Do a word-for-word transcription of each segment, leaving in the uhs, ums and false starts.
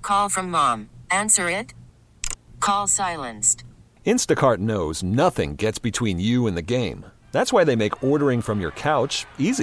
Call from mom. Answer it. Call silenced. Instacart knows nothing gets between you and the game. That's why they make ordering from your couch easy.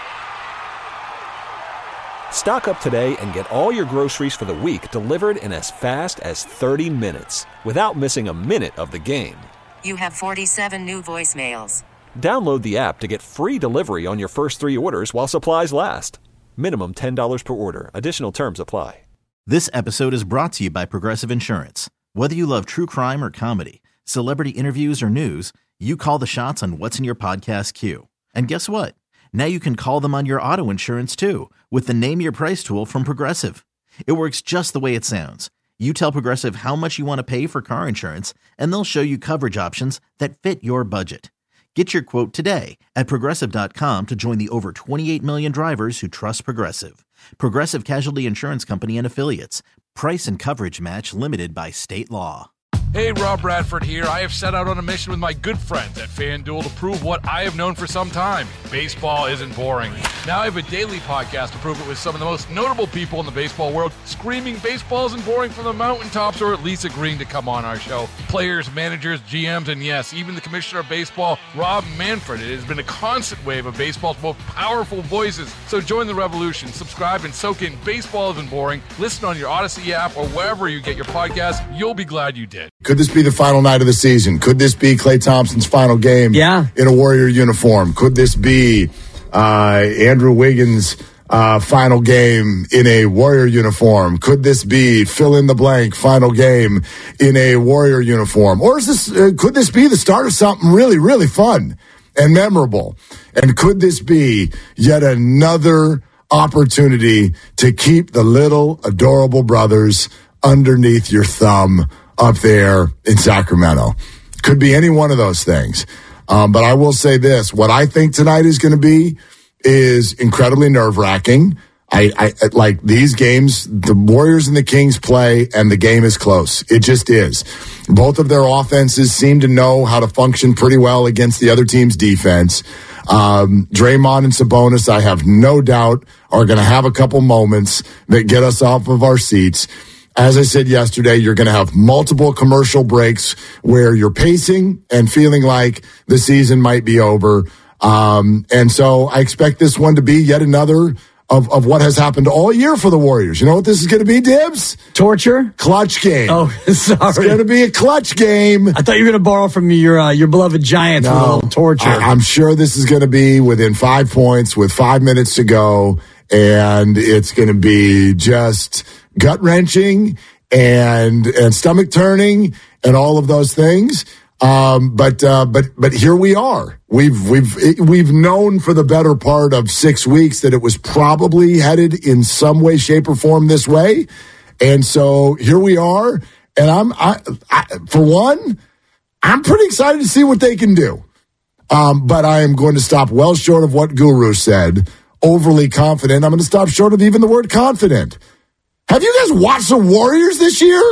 Stock up today and get all your groceries for the week delivered in as fast as thirty minutes without missing a minute of the game. You have forty-seven new voicemails. Download the app to get free delivery on your first three orders while supplies last. Minimum ten dollars per order. Additional terms apply. This episode is brought to you by Progressive Insurance. Whether you love true crime or comedy, celebrity interviews or news, you call the shots on what's in your podcast queue. And guess what? Now you can call them on your auto insurance too with the Name Your Price tool from Progressive. It works just the way it sounds. You tell Progressive how much you want to pay for car insurance, and they'll show you coverage options that fit your budget. Get your quote today at Progressive dot com to join the over twenty-eight million drivers who trust Progressive. Progressive Casualty Insurance Company and Affiliates. Price and coverage match limited by state law. Hey, Rob Bradford here. I have set out on a mission with my good friends at FanDuel to prove what I have known for some time. Baseball isn't boring. Now I have a daily podcast to prove it with some of the most notable people in the baseball world, screaming baseball isn't boring from the mountaintops, or at least agreeing to come on our show. Players, managers, G Ms, and yes, even the commissioner of baseball, Rob Manfred. It has been a constant wave of baseball's most powerful voices. So join the revolution. Subscribe and soak in Baseball Isn't Boring. Listen on your Odyssey app or wherever you get your podcasts. You'll be glad you did. Could this be the final night of the season? Could this be Klay Thompson's final game yeah. in a Warrior uniform? Could this be uh, Andrew Wiggins' uh, final game in a Warrior uniform? Could this be fill in the blank final game in a Warrior uniform? Or is this uh, could this be the start of something really, really fun and memorable? And could this be yet another opportunity to keep the little adorable brothers underneath your thumb up there in Sacramento? Could be any one of those things. Um, but I will say this, what I think tonight is going to be is incredibly nerve-wracking. I, I like these games, the Warriors and the Kings play, and the game is close. It just is. Both of their offenses seem to know how to function pretty well against the other team's defense. Um, Draymond and Sabonis, I have no doubt, are going to have a couple moments that get us off of our seats. As I said yesterday, you're going to have multiple commercial breaks where you're pacing and feeling like the season might be over. Um, and so I expect this one to be yet another of, of what has happened all year for the Warriors. You know what this is going to be, Dibs? Torture? Clutch game. Oh, sorry. It's going to be a clutch game. I thought you were going to borrow from your uh, your beloved Giants no, with a little torture. I, I'm sure this is going to be within five points with five minutes to go, and it's going to be just gut-wrenching and and stomach-turning and all of those things. Um, but uh, but but here we are. We've we've we've known for the better part of six weeks that it was probably headed in some way, shape, or form this way, and so here we are. And I'm I, I for one, I'm pretty excited to see what they can do. Um, but I am going to stop well short of what Guru said. Overly confident. I'm going to stop short of even the word confident. Have you guys watched the Warriors this year?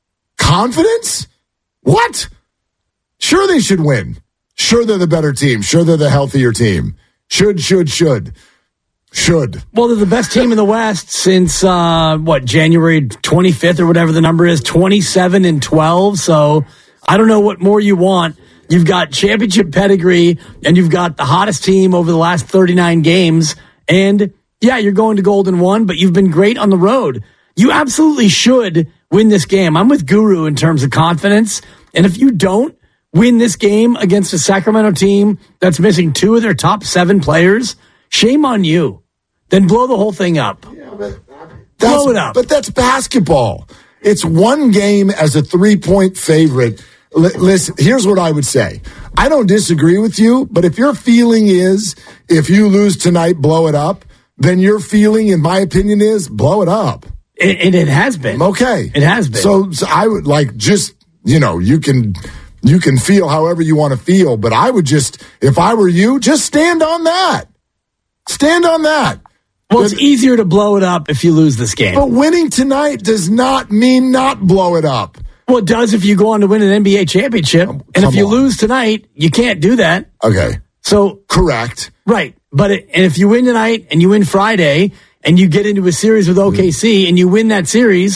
Confidence? What? Sure they should win. Sure they're the better team. Sure they're the healthier team. Should, should, should. Should. Well, they're the best team in the West since, uh, what, January twenty-fifth or whatever the number is, twenty-seven and twelve. So I don't know what more you want. You've got championship pedigree, and you've got the hottest team over the last thirty-nine games. And, yeah, you're going to Golden One, but you've been great on the road. You absolutely should win this game. I'm with Guru in terms of confidence. And if you don't win this game against a Sacramento team that's missing two of their top seven players, shame on you. Then blow the whole thing up. Yeah, but blow it up. But that's basketball. It's one game as a three-point favorite. L- listen, here's what I would say. I don't disagree with you, but if your feeling is if you lose tonight, blow it up, then your feeling, in my opinion, is blow it up. And it, it has been. Okay. It has been. So, so I would like just, you know, you can you can feel however you want to feel, but I would just, if I were you, just stand on that. Stand on that. Well, it's easier to blow it up if you lose this game. But winning tonight does not mean not blow it up. Well, it does if you go on to win an N B A championship. Oh, and if you on. lose tonight, you can't do that. Okay. So correct. Right. But it, and if you win tonight and you win Friday and you get into a series with O K C mm. and you win that series,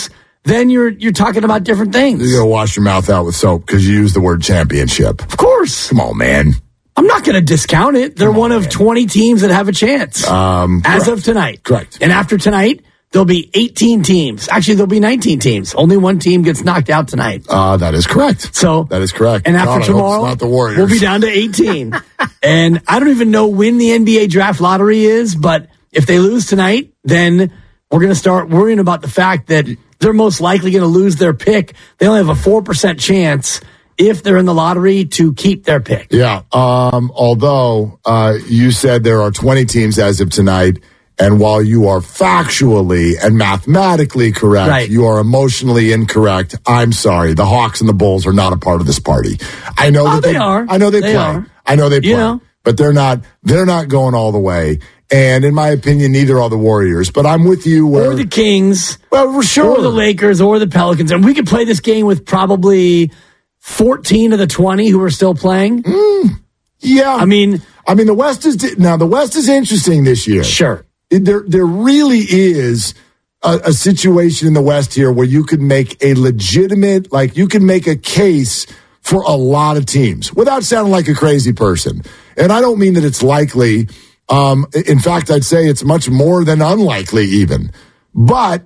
then you're you're talking about different things. You gotta wash your mouth out with soap because you used the word championship. Of course. Come on, man. I'm not going to discount it. They're Come one on, of man. twenty teams that have a chance Um, as correct. of tonight. Correct. And after tonight, there'll be eighteen teams. Actually, there'll be nineteen teams. Only one team gets knocked out tonight. Uh, that is correct. So that is correct. And after God, I hope tomorrow, it's not the Warriors. we'll be down to eighteen. And I don't even know when the N B A draft lottery is, but if they lose tonight, then we're going to start worrying about the fact that they're most likely going to lose their pick. They only have a four percent chance if they're in the lottery to keep their pick. Yeah. Um, although uh, you said there are twenty teams as of tonight, and while you are factually and mathematically correct, Right. you are emotionally incorrect. I'm sorry. The Hawks and the Bulls are not a part of this party. I know Oh, that they are. I know they, They play. are. I know they play. You know. But they're not. They're not going all the way. And in my opinion, neither are the Warriors. But I'm with you. Where, Or the Kings. well, we're sure. Or the Lakers or the Pelicans. And we could play this game with probably fourteen of the twenty who are still playing. Yeah. I mean, I mean, the West is now. The West is interesting this year. sure. It- There, there really is a, a situation in the West here where you could make a legitimate, like you can make a case for a lot of teams without sounding like a crazy person. And I don't mean that it's likely. Um, in fact, I'd say it's much more than unlikely even. But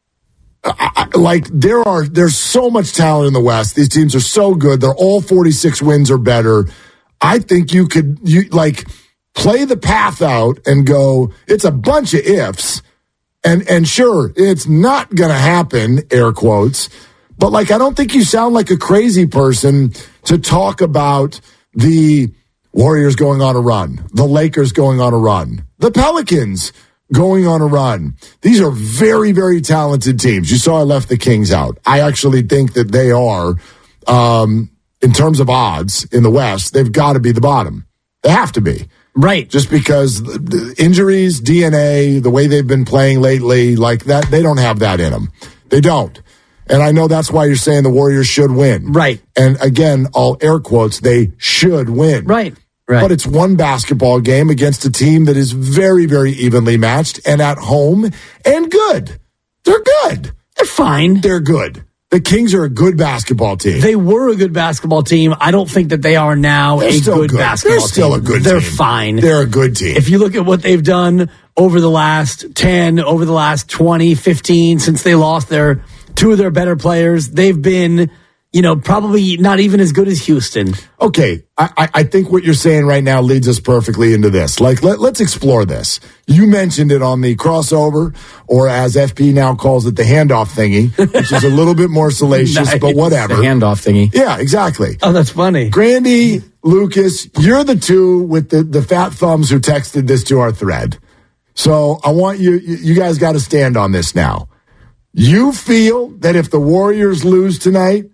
I, I- like there are, there's so much talent in the West. These teams are so good. They're all forty-six wins or better. I think you could, you like play the path out and go, it's a bunch of ifs. And, and sure, it's not going to happen, air quotes. But like, I don't think you sound like a crazy person to talk about the Warriors going on a run, the Lakers going on a run, the Pelicans going on a run. These are very, very talented teams. You saw I left the Kings out. I actually think that they are, um, in terms of odds in the West, they've got to be the bottom. They have to be. Right. Just because the- the injuries, D N A, the way they've been playing lately, like that, they don't have that in them. They don't. And I know that's why you're saying the Warriors should win. Right. And again, all air quotes, they should win. Right. Right. But it's one basketball game against a team that is very, very evenly matched and at home and good. They're good. They're fine. They're good. The Kings are a good basketball team. They were a good basketball team. I don't think that they are now They're a still good, good. basketball They're still team. a good They're team. fine. They're a good team. If you look at what they've done over the last ten, over the last twenty, fifteen, since they lost their two of their better players, they've been, you know, probably not even as good as Houston. Okay, I, I- I think what you're saying right now leads us perfectly into this. Like, let, let's explore this. You mentioned it on the crossover, or as F P now calls it, the handoff thingy, which is a little bit more salacious, Nice. but whatever. The handoff thingy. Yeah, exactly. Oh, that's funny. Grandy, Lucas, you're the two with the, the fat thumbs who texted this to our thread. So I want you, you you guys got to stand on this now. You feel that if the Warriors lose tonight,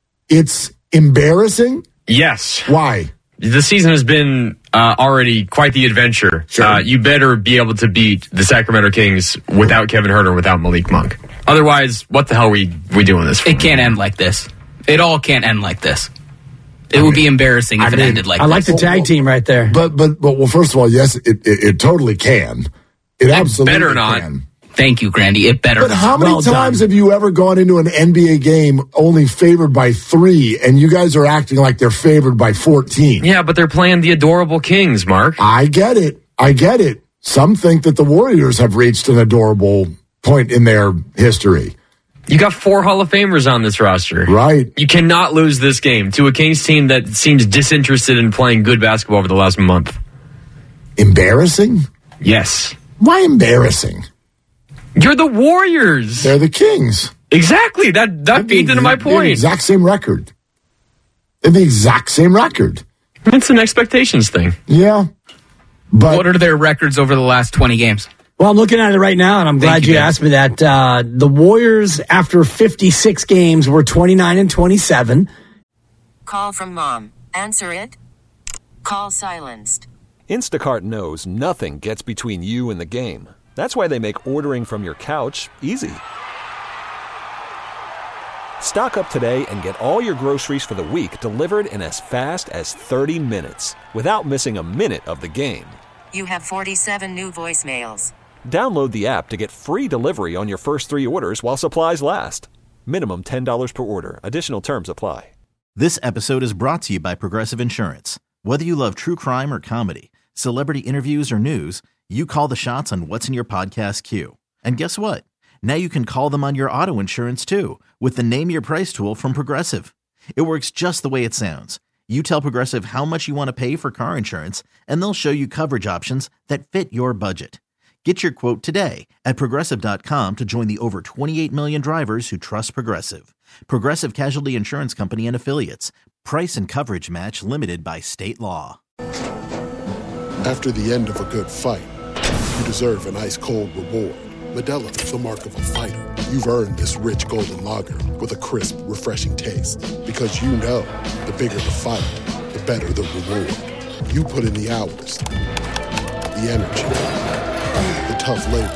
it's embarrassing? Yes. Why? The season has been uh, already quite the adventure. Sure. Uh, you better be able to beat the Sacramento Kings without Kevin Huerter, without Malik Monk. Otherwise, what the hell are we, we doing this for? It can't end like this. It all can't end like this. It would be embarrassing if I it mean, ended like I like this. the tag team right there. But but but well, first of all, yes, it it, it totally can. It absolutely better not. can. Thank you, Grandy. It better But not. how many Well done. times have you ever gone into an N B A game only favored by three, and you guys are acting like they're favored by fourteen? Yeah, but they're playing the adorable Kings, Mark. I get it. I get it. Some think that the Warriors have reached an adorable point in their history. You got four Hall of Famers on this roster. Right. You cannot lose this game to a Kings team that seems disinterested in playing good basketball over the last month. Embarrassing? Yes. Why embarrassing? You're the Warriors. They're the Kings. Exactly. That that feeds into my They have the point. exact same record. They have the exact same record. It's an expectations thing. Yeah. But What are their records over the last twenty games? Well, I'm looking at it right now, and I'm glad Thank you, you, Ben. asked me that. Uh, the Warriors, after fifty-six games, were twenty-nine and twenty-seven. Call from mom. Answer it. Call silenced. Instacart knows nothing gets between you and the game. That's why they make ordering from your couch easy. Stock up today and get all your groceries for the week delivered in as fast as thirty minutes without missing a minute of the game. You have forty-seven new voicemails. Download the app to get free delivery on your first three orders while supplies last. Minimum ten dollars per order. Additional terms apply. This episode is brought to you by Progressive Insurance. Whether you love true crime or comedy, celebrity interviews or news, you call the shots on what's in your podcast queue. And guess what? Now you can call them on your auto insurance too with the Name Your Price tool from Progressive. It works just the way it sounds. You tell Progressive how much you want to pay for car insurance, and they'll show you coverage options that fit your budget. Get your quote today at Progressive dot com to join the over twenty-eight million drivers who trust Progressive. Progressive Casualty Insurance Company and Affiliates. Price and coverage match limited by state law. After the end of a good fight, you deserve an ice-cold reward. Modelo is the mark of a fighter. You've earned this rich golden lager with a crisp, refreshing taste. Because you know, the bigger the fight, the better the reward. You put in the hours, the energy, the tough labor.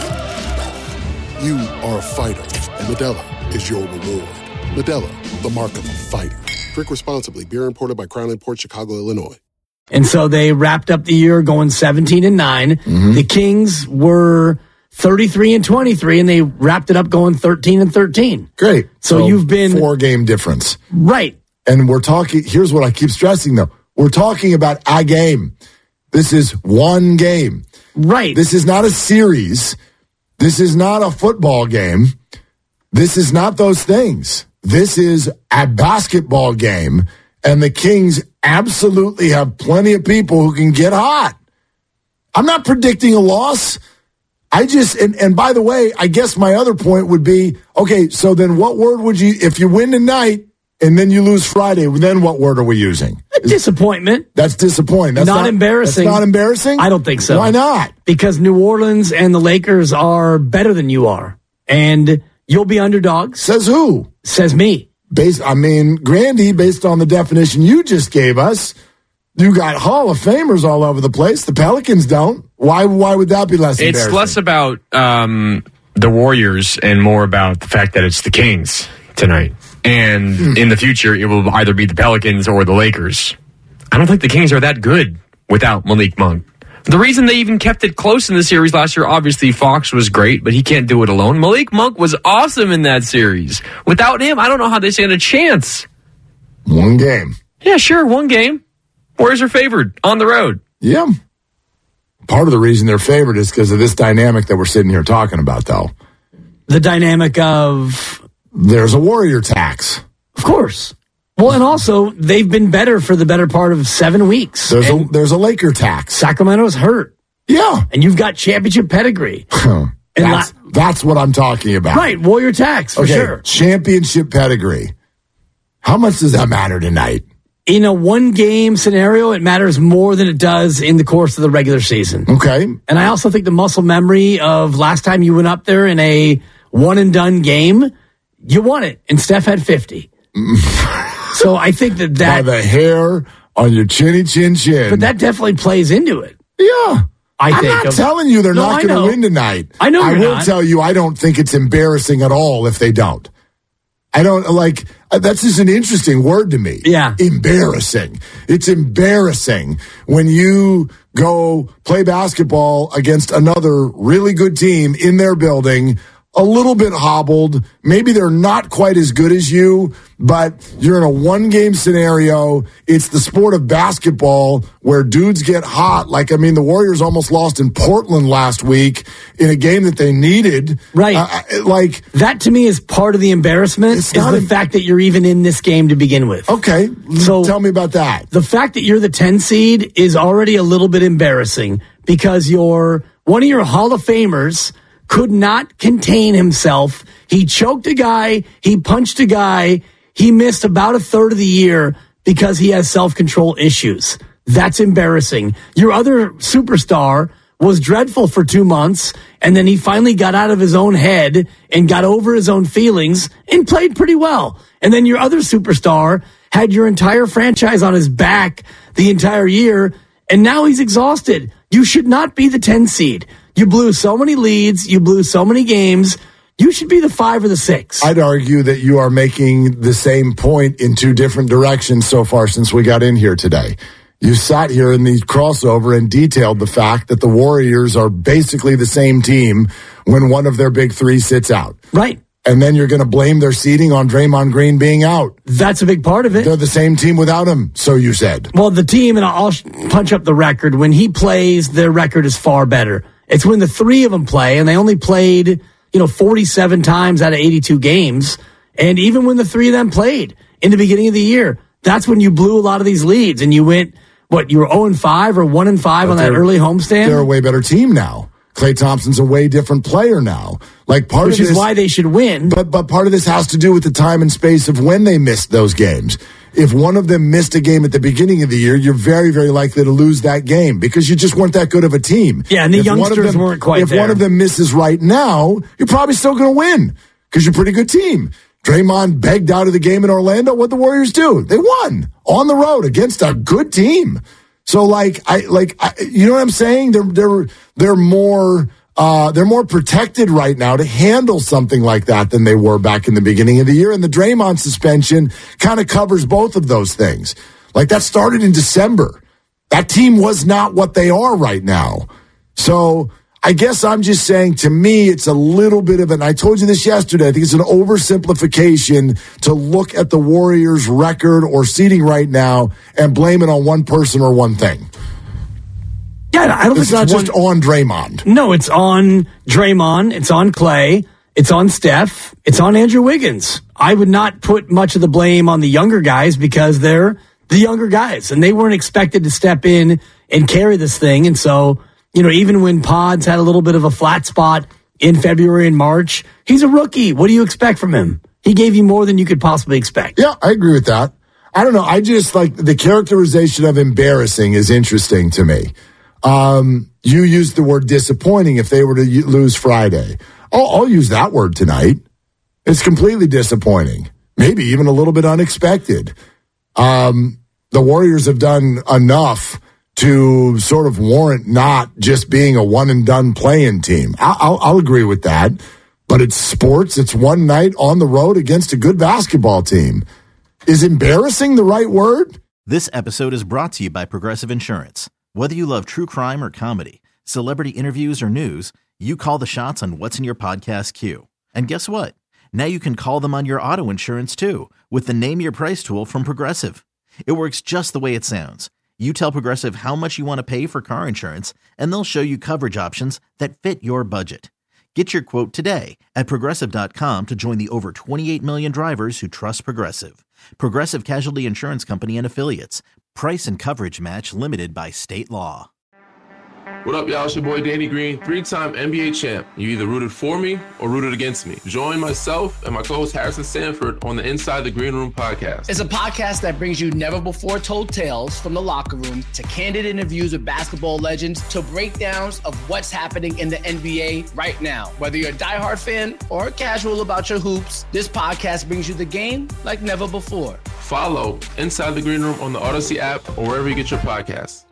You are a fighter, and Modelo is your reward. Modelo, the mark of a fighter. Drink responsibly. Beer imported by Crown Imports, Chicago, Illinois. And so they wrapped up the year going seventeen and nine. Mm-hmm. The Kings were thirty-three and twenty-three, and they wrapped it up going thirteen and thirteen. Great. So, so you've been four game difference. Right. And we're talking, here's what I keep stressing though. We're talking about a game. This is one game. Right. This is not a series. This is not a football game. This is not those things. This is a basketball game, and the Kings absolutely have plenty of people who can get hot. I'm not predicting a loss. I just, and, and by the way, I guess my other point would be, okay, so then what word would you, if you win tonight and then you lose Friday, then what word are we using? Disappointment. That's disappointing. That's not, not embarrassing. That's not embarrassing? I don't think so. Why not? Because New Orleans and the Lakers are better than you are. And you'll be underdogs. Says who? Says me. Based, I mean, Grandy, based on the definition you just gave us, you got Hall of Famers all over the place. The Pelicans don't. Why Why would that be less embarrassing? It's less about um, the Warriors and more about the fact that it's the Kings tonight. And hmm. in the future, it will either be the Pelicans or the Lakers. I don't think the Kings are that good without Malik Monk. The reason they even kept it close in the series last year, obviously Fox was great, but he can't do it alone. Malik Monk was awesome in that series. Without him, I don't know how they stand a chance. One game. Yeah, sure, one game. Warriors are favored on the road. Yeah. Part of the reason they're favored is because of this dynamic that we're sitting here talking about, though. The dynamic of... There's a Warrior tax. Of course. Well, and also, they've been better for the better part of seven weeks. There's a there's a Laker tax. Sacramento's hurt. Yeah. And you've got championship pedigree. and that's, la- that's what I'm talking about. Right, Warrior tax, for okay, sure. Championship pedigree. How much does that matter tonight? In a one-game scenario, it matters more than it does in the course of the regular season. Okay. And I also think the muscle memory of last time you went up there in a one-and-done game, you won it, and Steph had fifty. So I think that that... By the hair on your chinny chin chin. But that definitely plays into it. Yeah. I I'm think not of, telling you they're no, not going to win tonight. I know I you're will not. tell you I don't think it's embarrassing at all if they don't. I don't, like, that's just an interesting word to me. Yeah. Embarrassing. It's embarrassing when you go play basketball against another really good team in their building, a little bit hobbled. Maybe they're not quite as good as you, but you're in a one-game scenario. It's the sport of basketball where dudes get hot. Like, I mean, the Warriors almost lost in Portland last week in a game that they needed. Right. Uh, like that to me is part of the embarrassment is the em- fact that you're even in this game to begin with. Okay. So tell me about that. The fact that you're the ten seed is already a little bit embarrassing because you're one of your Hall of Famers could not contain himself. He choked a guy. He punched a guy. He missed about a third of the year because he has self-control issues. That's embarrassing. Your other superstar was dreadful for two months, and then he finally got out of his own head and got over his own feelings and played pretty well. And then your other superstar had your entire franchise on his back the entire year, and now he's exhausted. You should not be the ten seed. You blew so many leads. You blew so many games. You should be the five or the six. I'd argue that you are making the same point in two different directions so far since we got in here today. You sat here in the crossover and detailed the fact that the Warriors are basically the same team when one of their big three sits out. Right. And then you're going to blame their seeding on Draymond Green being out. That's a big part of it. They're the same team without him, so you said. Well, the team, and I'll punch up the record, when he plays, their record is far better. It's when the three of them play, and they only played, you know, forty-seven times out of eighty-two games. And even when the three of them played in the beginning of the year, that's when you blew a lot of these leads, and you went, what, you were oh and five or one and five on that early homestand? They're a way better team now. Klay Thompson's a way different player now. Like part Which of this, is why they should win. But but part of this has to do with the time and space of when they missed those games. If one of them missed a game at the beginning of the year, you're very, very likely to lose that game because you just weren't that good of a team. Yeah, and the if youngsters them, weren't quite if there. If one of them misses right now, you're probably still going to win because you're a pretty good team. Draymond begged out of the game in Orlando. What'd the Warriors do? They won on the road against a good team. So, like, I like, I, you know what I'm saying? They're they're they're more uh, they're more protected right now to handle something like that than they were back in the beginning of the year. And the Draymond suspension kind of covers both of those things. Like that started in December. That team was not what they are right now. So I guess I'm just saying, to me, it's a little bit of an, I told you this yesterday, I think it's an oversimplification to look at the Warriors' record or seeding right now and blame it on one person or one thing. Yeah, I don't it's think not it's just on Draymond. No, it's on Draymond, it's on Klay, it's on Steph, it's on Andrew Wiggins. I would not put much of the blame on the younger guys because they're the younger guys, and they weren't expected to step in and carry this thing, and so, you know, even when Pods had a little bit of a flat spot in February and March, he's a rookie. What do you expect from him? He gave you more than you could possibly expect. Yeah, I agree with that. I don't know. I just like the characterization of embarrassing is interesting to me. Um, you used the word disappointing if they were to lose Friday. I'll, I'll use that word tonight. It's completely disappointing. Maybe even a little bit unexpected. Um, the Warriors have done enough to sort of warrant not just being a one and done playing team. I'll, I'll agree with that, but it's sports. It's one night on the road against a good basketball team. Is embarrassing the right word? This episode is brought to you by Progressive Insurance. Whether you love true crime or comedy, celebrity interviews or news, you call the shots on what's in your podcast queue. And guess what? Now you can call them on your auto insurance too with the Name Your Price tool from Progressive. It works just the way it sounds. You tell Progressive how much you want to pay for car insurance, and they'll show you coverage options that fit your budget. Get your quote today at Progressive dot com to join the over twenty-eight million drivers who trust Progressive. Progressive Casualty Insurance Company and Affiliates. Price and coverage match limited by state law. What up, y'all? It's your boy Danny Green, three-time N B A champ. You either rooted for me or rooted against me. Join myself and my co-host Harrison Sanford on the Inside the Green Room podcast. It's a podcast that brings you never-before-told tales from the locker room to candid interviews with basketball legends to breakdowns of what's happening in the N B A right now. Whether you're a diehard fan or casual about your hoops, this podcast brings you the game like never before. Follow Inside the Green Room on the Odyssey app or wherever you get your podcasts.